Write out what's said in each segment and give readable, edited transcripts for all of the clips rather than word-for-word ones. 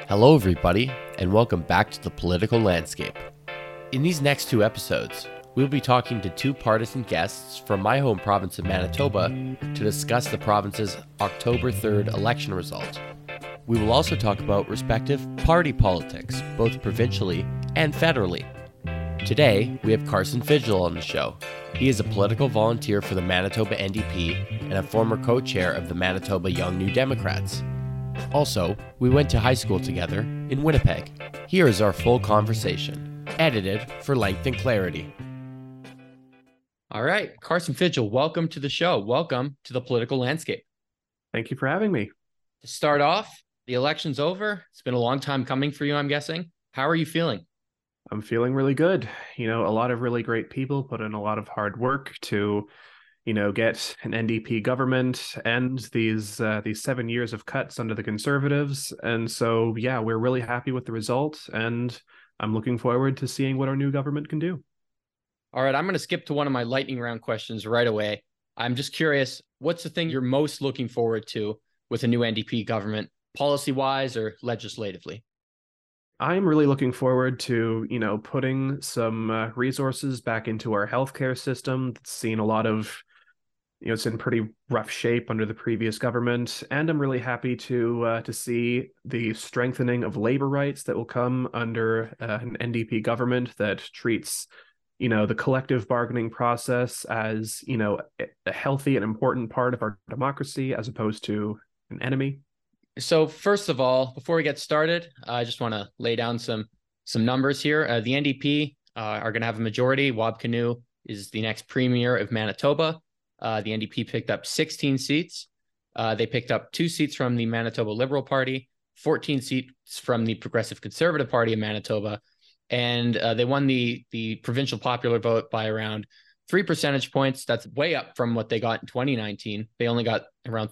Hello, everybody, and welcome back to the political landscape. In these next two episodes, we'll be talking to two partisan guests from my home province of Manitoba to discuss the province's October 3rd election result. We will also talk about respective party politics, both provincially and federally. Today, we have Carson Fidgel on the show. He is a political volunteer for the Manitoba NDP and a former co-chair of the Manitoba Young New Democrats. Also, we went to high school together in Winnipeg. Here is our full conversation, edited for length and clarity. All right, Carson Fidgel, welcome to the show. Welcome to the political landscape. Thank you for having me. To start off, the election's over. It's been a long time coming for you, I'm guessing. How are you feeling? I'm feeling really good. A lot of really great people put in a lot of hard work to get an NDP government and these 7 years of cuts under the Conservatives. And so, yeah, we're really happy with the result, and I'm looking forward to seeing what our new government can do. All right, I'm going to skip to one of my lightning round questions right away. I'm just curious, what's the thing you're most looking forward to with a new NDP government, policy-wise or legislatively? I'm really looking forward to, putting some resources back into our healthcare system. That's seen a lot of it's in pretty rough shape under the previous government, and I'm really happy to see the strengthening of labor rights that will come under an NDP government that treats, the collective bargaining process as, a healthy and important part of our democracy as opposed to an enemy. So first of all, before we get started, I just want to lay down some numbers here. The NDP are going to have a majority. Wab Kinew is the next premier of Manitoba. The NDP picked up 16 seats. They picked up 2 seats from the Manitoba Liberal Party, 14 seats from the Progressive Conservative Party of Manitoba, and they won the provincial popular vote by around 3 percentage points. That's way up from what they got in 2019. They only got around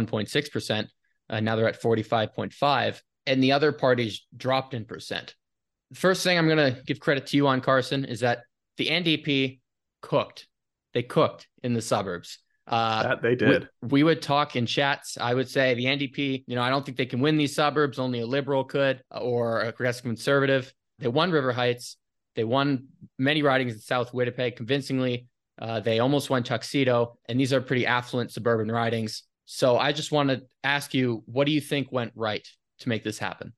31.6%. Now they're at 45.5%, and the other parties dropped in percent. The first thing I'm going to give credit to you on, Carson, is that the NDP cooked. They cooked in the suburbs. That they did. We would talk in chats. I would say the NDP, I don't think they can win these suburbs. Only a Liberal could, or a Progressive Conservative. They won River Heights. They won many ridings in South Winnipeg convincingly. They almost won Tuxedo, and these are pretty affluent suburban ridings. So I just want to ask you, what do you think went right to make this happen?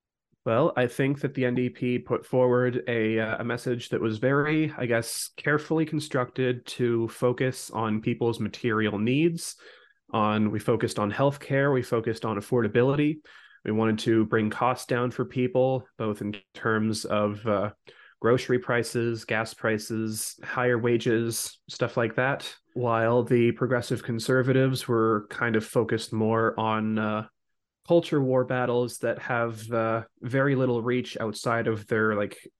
Well, I think that the NDP put forward a message that was very, carefully constructed to focus on people's material needs. We focused on healthcare, we focused on affordability. We wanted to bring costs down for people, both in terms of grocery prices, gas prices, higher wages, stuff like that. While the Progressive Conservatives were kind of focused more on culture war battles that have very little reach outside of their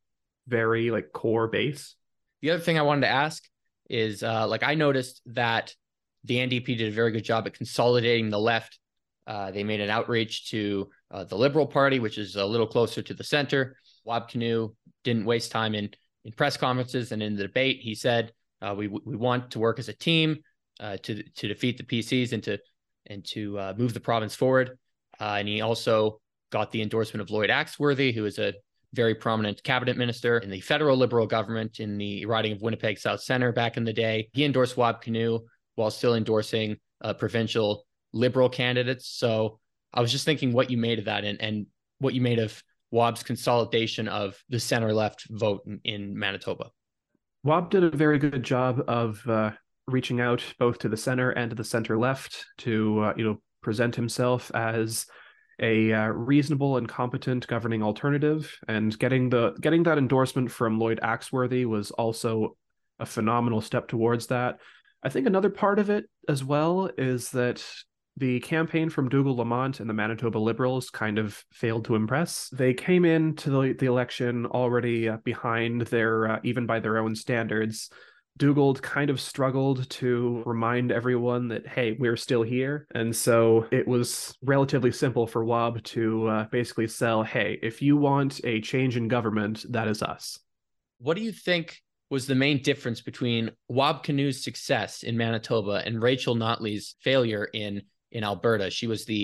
very core base. The other thing I wanted to ask is I noticed that the NDP did a very good job at consolidating the left. They made an outreach to the Liberal Party, which is a little closer to the center. Wab Kinew didn't waste time in press conferences and in the debate. He said, we want to work as a team to defeat the PCs and to move the province forward. And he also got the endorsement of Lloyd Axworthy, who is a very prominent cabinet minister in the federal Liberal government in the riding of Winnipeg South Centre back in the day. He endorsed Wab Kinew while still endorsing provincial Liberal candidates. So I was just thinking what you made of that and what you made of Wab's consolidation of the center-left vote in Manitoba. Wab did a very good job of reaching out both to the center and to the center-left to present himself as a reasonable and competent governing alternative, and getting that endorsement from Lloyd Axworthy was also a phenomenal step towards that. I think another part of it as well is that the campaign from Dougal Lamont and the Manitoba Liberals kind of failed to impress. They came into the election already behind their, even by their own standards. Dougal kind of struggled to remind everyone that, hey, we're still here. And so it was relatively simple for Wab to basically sell, hey, if you want a change in government, that is us. What do you think was the main difference between Wab Kinew's success in Manitoba and Rachel Notley's failure in Alberta? She was the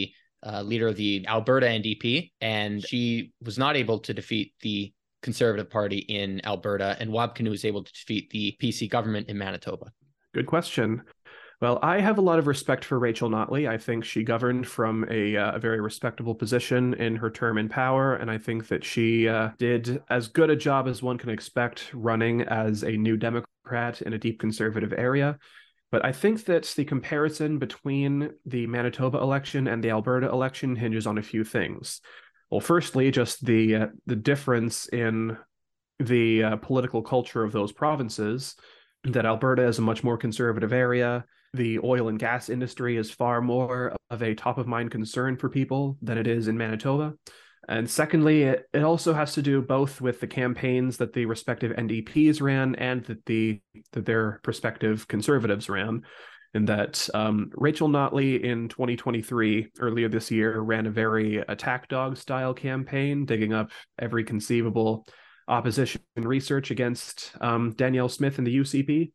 leader of the Alberta NDP, and she was not able to defeat the Conservative Party in Alberta, and Wab Kinew was able to defeat the PC government in Manitoba. Good question. Well, I have a lot of respect for Rachel Notley. I think she governed from a very respectable position in her term in power, and I think that she did as good a job as one can expect running as a New Democrat in a deep conservative area. But I think that the comparison between the Manitoba election and the Alberta election hinges on a few things. Well, firstly, just the difference in the political culture of those provinces, that Alberta is a much more conservative area. The oil and gas industry is far more of a top of mind concern for people than it is in Manitoba. And secondly, it also has to do both with the campaigns that the respective NDPs ran and that their prospective conservatives ran. In that Rachel Notley in 2023, earlier this year, ran a very attack dog style campaign, digging up every conceivable opposition research against Danielle Smith and the UCP,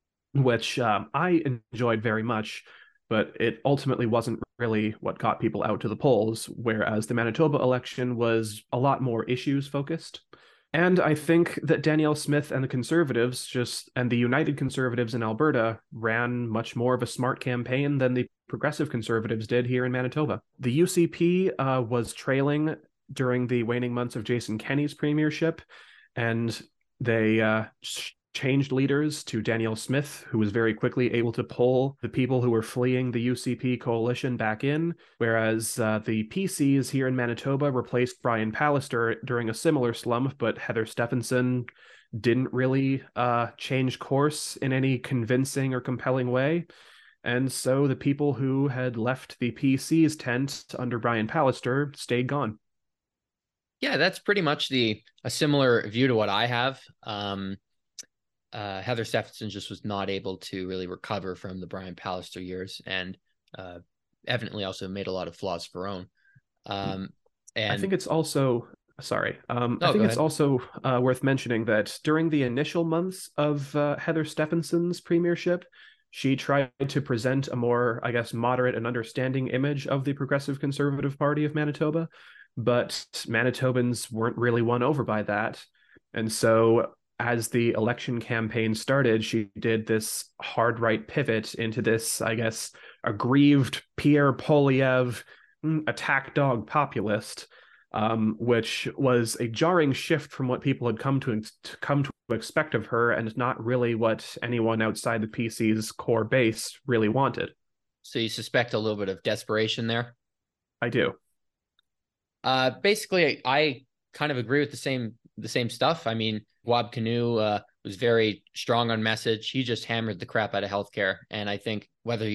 which I enjoyed very much, but it ultimately wasn't really what got people out to the polls, whereas the Manitoba election was a lot more issues focused. And I think that Danielle Smith and the Conservatives and the United Conservatives in Alberta ran much more of a smart campaign than the Progressive Conservatives did here in Manitoba. The UCP was trailing during the waning months of Jason Kenney's premiership, and they changed leaders to Danielle Smith, who was very quickly able to pull the people who were fleeing the UCP coalition back in, whereas the PCs here in Manitoba replaced Brian Pallister during a similar slump, but Heather Stephenson didn't really change course in any convincing or compelling way. And so the people who had left the PC's tent under Brian Pallister stayed gone. Yeah, that's pretty much a similar view to what I have. Heather Stephenson just was not able to really recover from the Brian Pallister years, and evidently also made a lot of flaws of her own. And I think it's also it's also worth mentioning that during the initial months of Heather Stephenson's premiership, she tried to present a more, I guess, moderate and understanding image of the Progressive Conservative Party of Manitoba, but Manitobans weren't really won over by that. And so as the election campaign started, she did this hard right pivot into this, I guess, aggrieved Pierre Poilievre attack dog populist, which was a jarring shift from what people had come to expect of her, and not really what anyone outside the PC's core base really wanted. So you suspect a little bit of desperation there? I do. Basically, I kind of agree with the same stuff. I mean, Wab Kinew was very strong on message. He just hammered the crap out of healthcare. And I think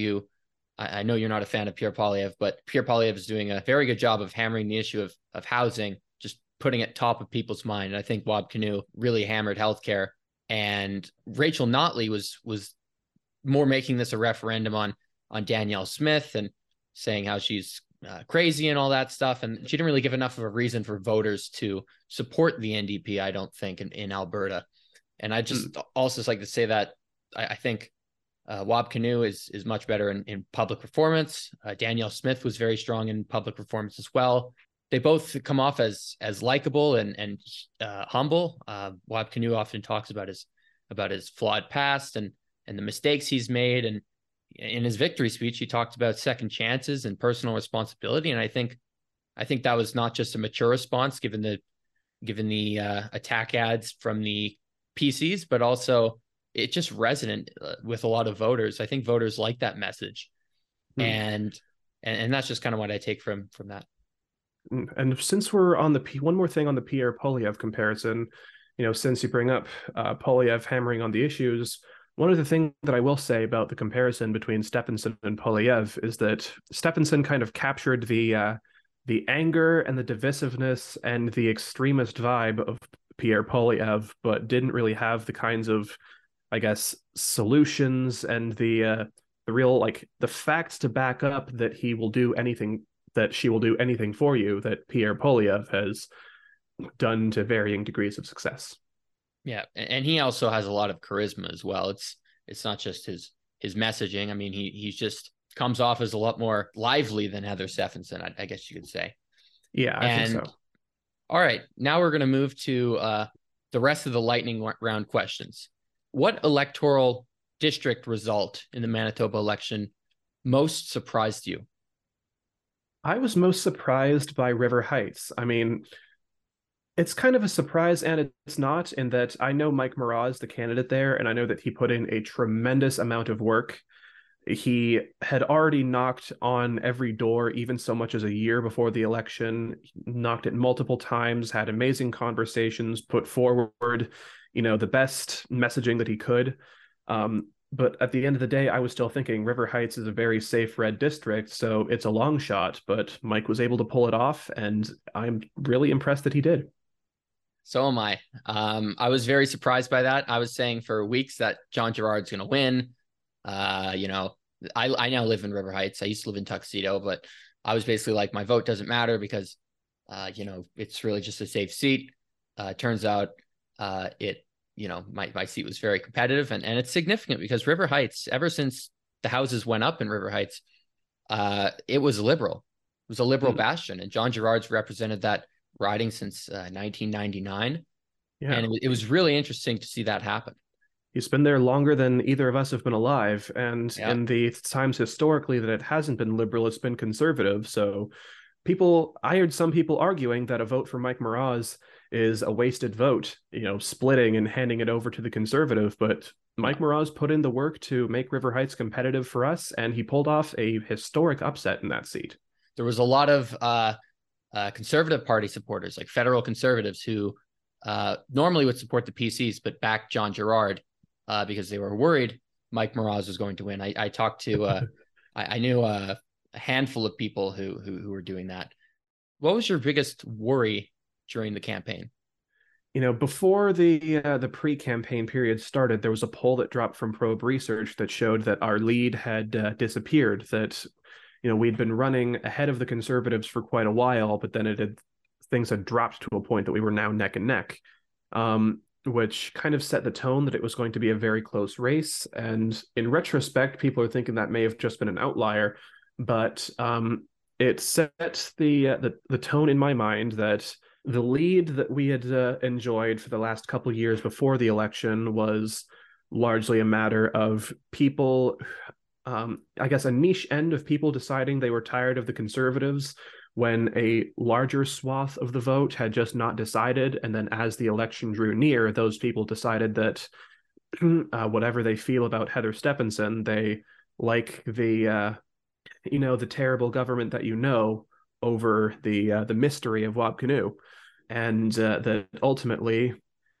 I know you're not a fan of Pierre Poilievre, but Pierre Poilievre is doing a very good job of hammering the issue of housing, just putting it top of people's mind. And I think Wab Kinew really hammered healthcare. And Rachel Notley was more making this a referendum on Danielle Smith and saying how she's crazy and all that stuff. And she didn't really give enough of a reason for voters to support the NDP, I don't think, in Alberta. And I just also like to say that I think Wab Kinew is much better in public performance. Danielle Smith was very strong in public performance as well. They both come off as likable and humble. Wab Kinew often talks about his flawed past and the mistakes he's made. And in his victory speech, he talked about second chances and personal responsibility. And I think that was not just a mature response given the attack ads from the PCs, but also it just resonant with a lot of voters. I think voters like that message. And that's just kind of what I take from that. And since we're on one more thing on the Pierre Poilievre comparison, since you bring up Poilievre hammering on the issues, one of the things that I will say about the comparison between Stephenson and Poilievre is that Stephenson kind of captured the anger and the divisiveness and the extremist vibe of Pierre Poilievre, but didn't really have the kinds of, I guess, solutions and the real, like, the facts to back up that she will do anything for you that Pierre Poilievre has done to varying degrees of success. Yeah, and he also has a lot of charisma as well. It's not just his messaging. I mean, he's just comes off as a lot more lively than Heather Stephenson, I guess you could say. Yeah, I think And so. all right, now we're going to move to the rest of the lightning round questions. What electoral district result in the Manitoba election most surprised you? I was most surprised by River Heights. I mean, it's kind of a surprise, and it's not, in that I know Mike Mraz, the candidate there, and I know that he put in a tremendous amount of work. He had already knocked on every door, even so much as a year before the election, knocked it multiple times, had amazing conversations, put forward, the best messaging that he could. But at the end of the day, I was still thinking River Heights is a very safe red district, so it's a long shot, but Mike was able to pull it off, and I'm really impressed that he did. So am I. I was very surprised by that. I was saying for weeks that John Gerard's going to win. You know, I now live in River Heights. I used to live in Tuxedo, but I was basically like, my vote doesn't matter because, it's really just a safe seat. Turns out, my seat was very competitive, and it's significant because River Heights, ever since the houses went up in River Heights, it was liberal. It was a liberal bastion, and John Gerard's represented that riding since 1999, Yeah. and it was really interesting to see that happen. He's been there longer than either of us have been alive. And Yeah. in the times historically that it hasn't been liberal, it's been conservative. So I heard some people arguing that a vote for Mike Mraz is a wasted vote, splitting and handing it over to the conservative. But Mike Mraz put in the work to make River Heights competitive for us, and he pulled off a historic upset in that seat. There was a lot of conservative party supporters, like federal conservatives, who normally would support the PCs, but backed John Gerard because they were worried Mike Mraz was going to win. I talked to, I knew a handful of people who were doing that. What was your biggest worry during the campaign? Before the pre-campaign period started, there was a poll that dropped from Probe Research that showed that our lead had disappeared. That we'd been running ahead of the conservatives for quite a while, but then things had dropped to a point that we were now neck and neck, which kind of set the tone that it was going to be a very close race. And in retrospect, people are thinking that may have just been an outlier, but it set the tone in my mind that the lead that we had enjoyed for the last couple of years before the election was largely a matter of people, I guess a niche end of people deciding they were tired of the conservatives when a larger swath of the vote had just not decided. And then as the election drew near, those people decided that whatever they feel about Heather Stephenson, they like the terrible government that over the mystery of Wab Kinew. And that ultimately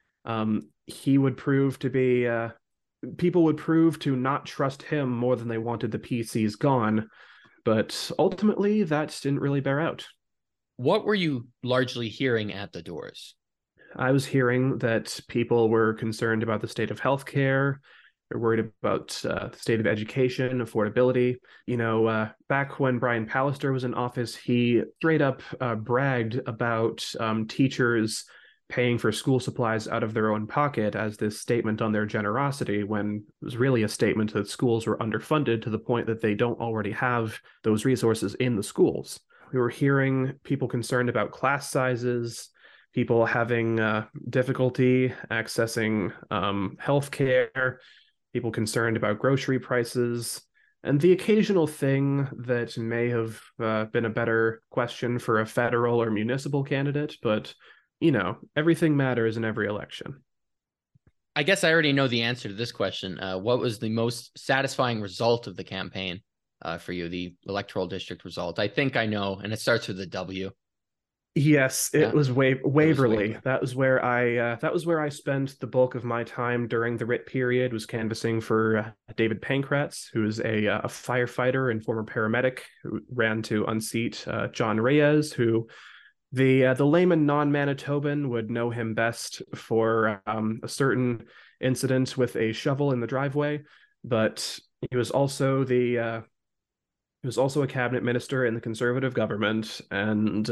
he would prove to be people would prove to not trust him more than they wanted the PCs gone. But ultimately, that didn't really bear out. What were you largely hearing at the doors? I was hearing that people were concerned about the state of healthcare. They're worried about the state of education, affordability. Back when Brian Pallister was in office, he straight up bragged about teachers paying for school supplies out of their own pocket as this statement on their generosity, when it was really a statement that schools were underfunded to the point that they don't already have those resources in the schools. We were hearing people concerned about class sizes, people having difficulty accessing health care, people concerned about grocery prices, and the occasional thing that may have been a better question for a federal or municipal candidate, but everything matters in every election. I guess I already know the answer to this question. What was the most satisfying result of the campaign for you, the electoral district result? I think I know, and it starts with a W. Yes, it was Waverly. Waverly. That was where I spent the bulk of my time during the writ period, was canvassing for David Pankratz, who is a firefighter and former paramedic who ran to unseat John Reyes, who the layman non-Manitoban would know him best for a certain incident with a shovel in the driveway, but he was also a cabinet minister in the conservative government, and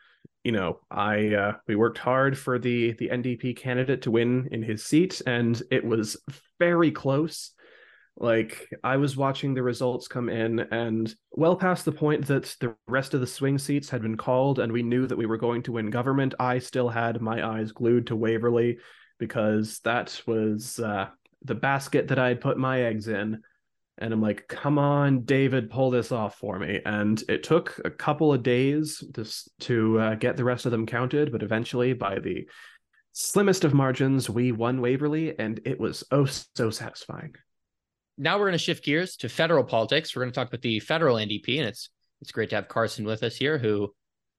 we worked hard for the NDP candidate to win in his seat, and it was very close. Like, I was watching the results come in, and well past the point that the rest of the swing seats had been called and we knew that we were going to win government, I still had my eyes glued to Waverley because that was the basket that I had put my eggs in. And I'm like, come on, David, pull this off for me. And it took a couple of days to get the rest of them counted, but eventually, by the slimmest of margins, we won Waverley, and it was oh so satisfying. Now we're going to shift gears to federal politics. We're going to talk about the federal NDP, and it's great to have Carson with us here, who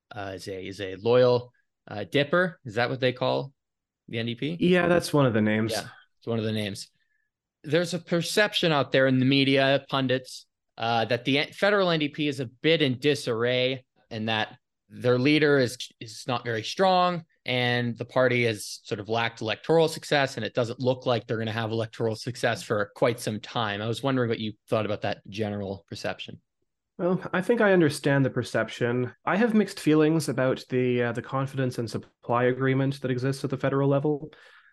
is a loyal dipper. Is that what they call the NDP? Yeah, that's one of the names. Yeah, it's one of the names. There's a perception out there in the media, pundits, that the federal NDP is a bit in disarray and that their leader is not very strong and the party has sort of lacked electoral success, and it doesn't look like they're going to have electoral success for quite some time. I was wondering what you thought about that general perception. Well, I think I understand the perception. I have mixed feelings about the confidence and supply agreement that exists at the federal level.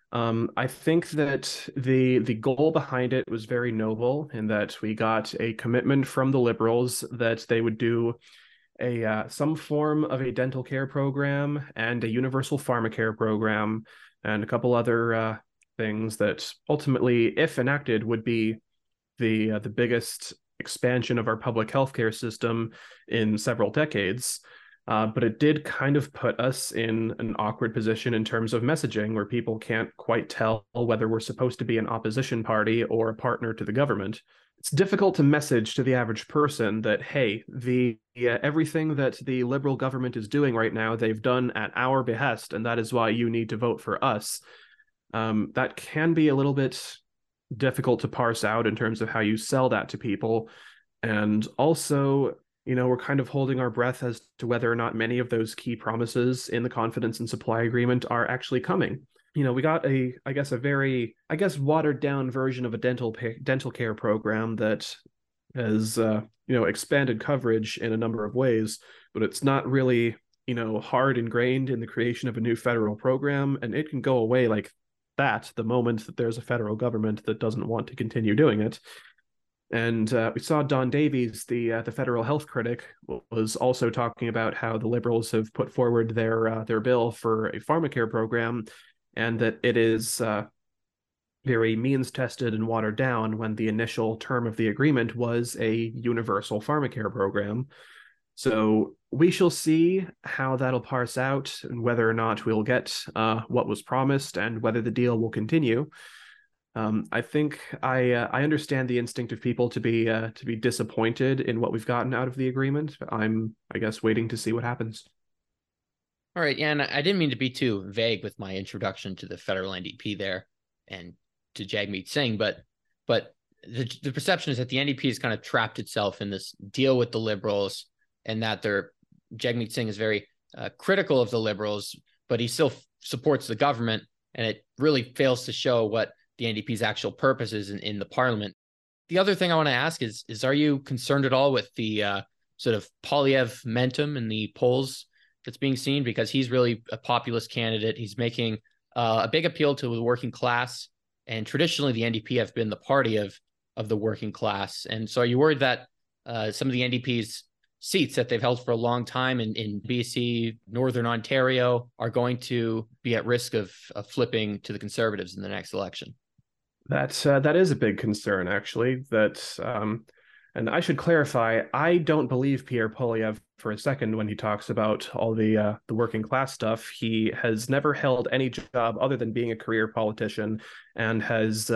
I think that the goal behind it was very noble in that we got a commitment from the Liberals that they would do a some form of a dental care program and a universal pharmacare program and a couple other things that ultimately, if enacted, would be the biggest expansion of our public healthcare system in several decades. But it did kind of put us in an awkward position in terms of messaging, where people can't quite tell whether we're supposed to be an opposition party or a partner to the government. It's difficult to message to the average person that, hey, everything that the Liberal government is doing right now, they've done at our behest, and that is why you need to vote for us. That can be a little bit difficult to parse out in terms of how you sell that to people. And also, we're kind of holding our breath as to whether or not many of those key promises in the confidence and supply agreement are actually coming. We got a very watered down version of a dental care program that has expanded coverage in a number of ways, but it's not really hard ingrained in the creation of a new federal program, and it can go away like that the moment that there's a federal government that doesn't want to continue doing it. And we saw Don Davies, the federal health critic, was also talking about how the Liberals have put forward their bill for a pharmacare program, and that it is very means tested and watered down when the initial term of the agreement was a universal pharmacare program. So we shall see how that'll parse out and whether or not we'll get what was promised and whether the deal will continue. I think I understand the instinct of people to be disappointed in what we've gotten out of the agreement. I'm, I guess, waiting to see what happens. All right, yeah, and I didn't mean to be too vague with my introduction to the federal NDP there and to Jagmeet Singh, but the perception is that the NDP has kind of trapped itself in this deal with the Liberals, and that Jagmeet Singh is very critical of the Liberals, but he still supports the government, and it really fails to show what the NDP's actual purpose is in the parliament. The other thing I want to ask is are you concerned at all with the sort of Poilievre momentum in the polls that's being seen? Because he's really a populist candidate. He's making a big appeal to the working class, and traditionally the NDP have been the party of the working class. And so are you worried that some of the NDP's seats that they've held for a long time in BC, Northern Ontario, are going to be at risk of flipping to the Conservatives in the next election? That is a big concern, actually. And I should clarify, I don't believe Pierre Poilievre for a second when he talks about all the working class stuff. He has never held any job other than being a career politician, and has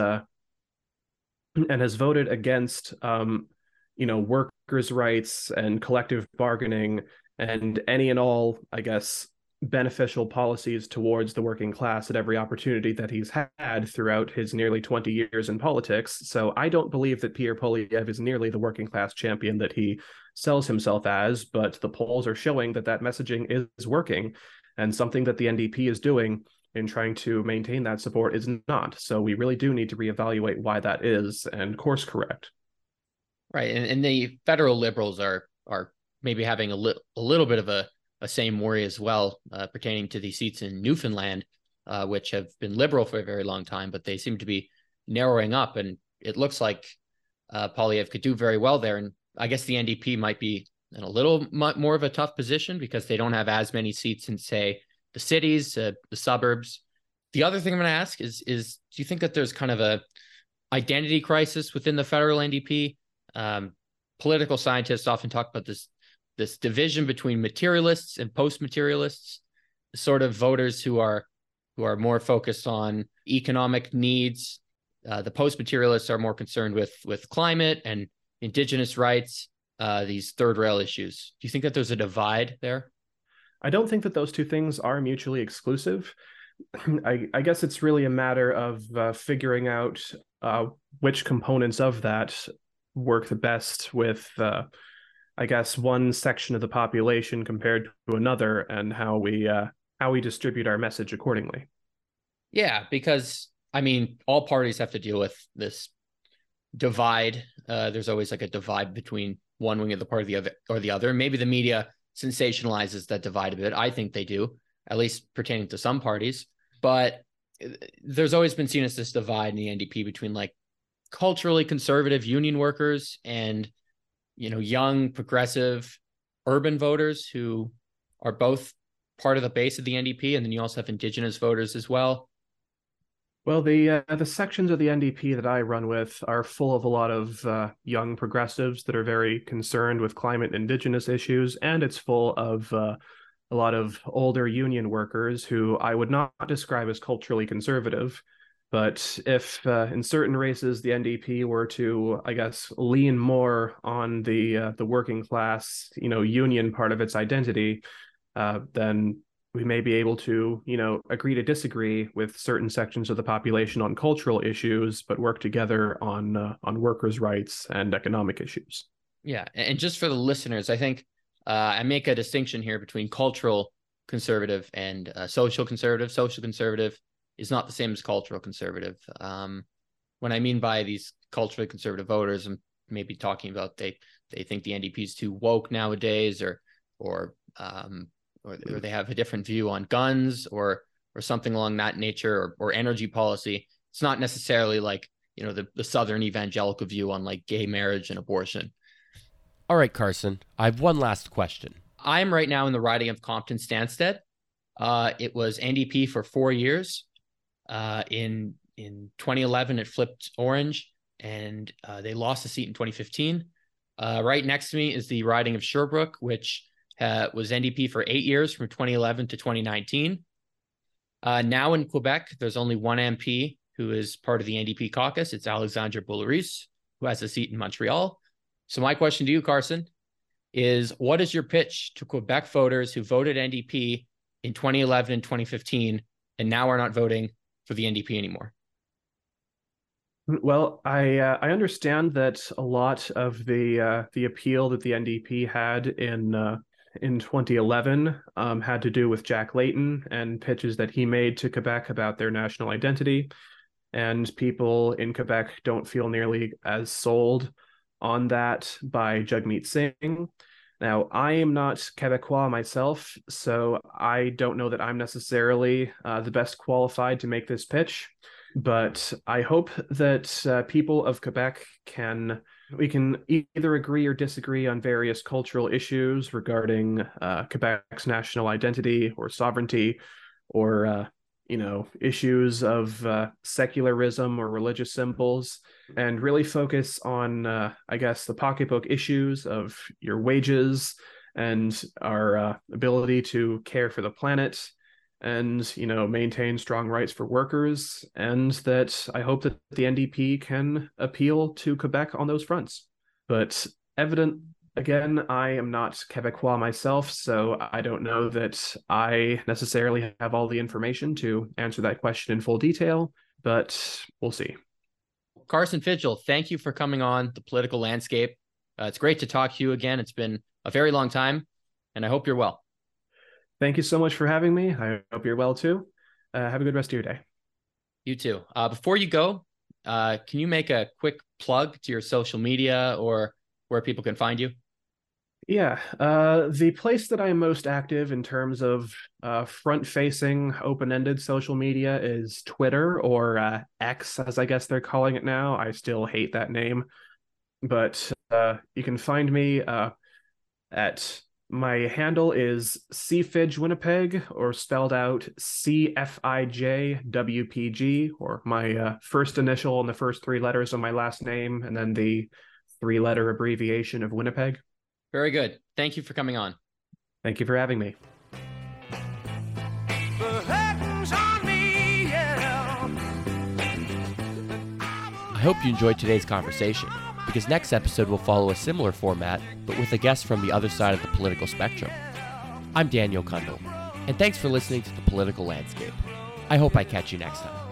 voted against workers' rights and collective bargaining and any and all, I guess, beneficial policies towards the working class at every opportunity that he's had throughout his nearly 20 years in politics. So I don't believe that Pierre Poilievre is nearly the working class champion that he sells himself as, but the polls are showing that messaging is working, and something that the NDP is doing in trying to maintain that support is not. So we really do need to reevaluate why that is and course correct. Right. And the federal Liberals are maybe having a little bit of a same worry as well, pertaining to the seats in Newfoundland, which have been Liberal for a very long time, but they seem to be narrowing up. And it looks like Poilievre could do very well there. And I guess the NDP might be in a little more of a tough position because they don't have as many seats in, say, the cities, the suburbs. The other thing I'm going to ask is do you think that there's kind of a identity crisis within the federal NDP? Political scientists often talk about this division between materialists and post-materialists, sort of voters who are more focused on economic needs. The post-materialists are more concerned with climate and indigenous rights, these third rail issues. Do you think that there's a divide there? I don't think that those two things are mutually exclusive. I guess it's really a matter of figuring out which components of that work the best with, I guess, one section of the population compared to another, and how we distribute our message accordingly. Yeah, because I mean, all parties have to deal with this divide. There's always like a divide between one wing of the party or the other. Maybe the media sensationalizes that divide a bit. I think they do, at least pertaining to some parties. But there's always been seen as this divide in the NDP between like culturally conservative union workers and, you know, young, progressive, urban voters who are both part of the base of the NDP. And then you also have indigenous voters as well. Well, the sections of the NDP that I run with are full of a lot of young progressives that are very concerned with climate and indigenous issues, and it's full of a lot of older union workers who I would not describe as culturally conservative. But if in certain races the NDP were to, I guess, lean more on the working class, union part of its identity, then we may be able to, agree to disagree with certain sections of the population on cultural issues, but work together on workers' rights and economic issues. Yeah, and just for the listeners, I think I make a distinction here between cultural conservative and social conservative. Social conservative is not the same as cultural conservative. When I mean by these culturally conservative voters, I'm maybe talking about they think the NDP is too woke nowadays, or they have a different view on guns or something along that nature, or energy policy. It's not necessarily like, the Southern evangelical view on like gay marriage and abortion. All right, Carson, I have one last question. I'm right now in the riding of Compton-Stanstead. It was NDP for 4 years. In 2011, it flipped orange, and they lost the seat in 2015. Right next to me is the riding of Sherbrooke, which was NDP for 8 years, from 2011 to 2019. Now in Quebec, there's only one MP who is part of the NDP caucus. It's Alexandre Boulerice, who has a seat in Montreal. So my question to you, Carson, is what is your pitch to Quebec voters who voted NDP in 2011 and 2015 and now are not voting for the NDP anymore? Well, I understand that a lot of the appeal that the NDP had in 2011 had to do with Jack Layton and pitches that he made to Quebec about their national identity. And people in Quebec don't feel nearly as sold on that by Jagmeet Singh. Now, I am not Quebecois myself, so I don't know that I'm necessarily the best qualified to make this pitch. But I hope that people of Quebec we can either agree or disagree on various cultural issues regarding Quebec's national identity or sovereignty, or issues of secularism or religious symbols, and really focus on, I guess, the pocketbook issues of your wages and our ability to care for the planet and, maintain strong rights for workers. And that I hope that the NDP can appeal to Quebec on those fronts. But again, I am not Quebecois myself, so I don't know that I necessarily have all the information to answer that question in full detail, but we'll see. Carson Fidgell, thank you for coming on The Political Landscape. It's great to talk to you again. It's been a very long time, and I hope you're well. Thank you so much for having me. I hope you're well too. Have a good rest of your day. You too. Before you go, can you make a quick plug to your social media or where people can find you? Yeah, the place that I am most active in terms of front-facing, open-ended social media is Twitter, or X, as I guess they're calling it now. I still hate that name. but you can find me at my handle is CFIJ Winnipeg, or spelled out CFIJWPG, or my first initial and the first three letters of my last name, and then the three-letter abbreviation of Winnipeg. Very good. Thank you for coming on. Thank you for having me. I hope you enjoyed today's conversation, because next episode will follow a similar format, but with a guest from the other side of the political spectrum. I'm Daniel Kundal, and thanks for listening to The Political Landscape. I hope I catch you next time.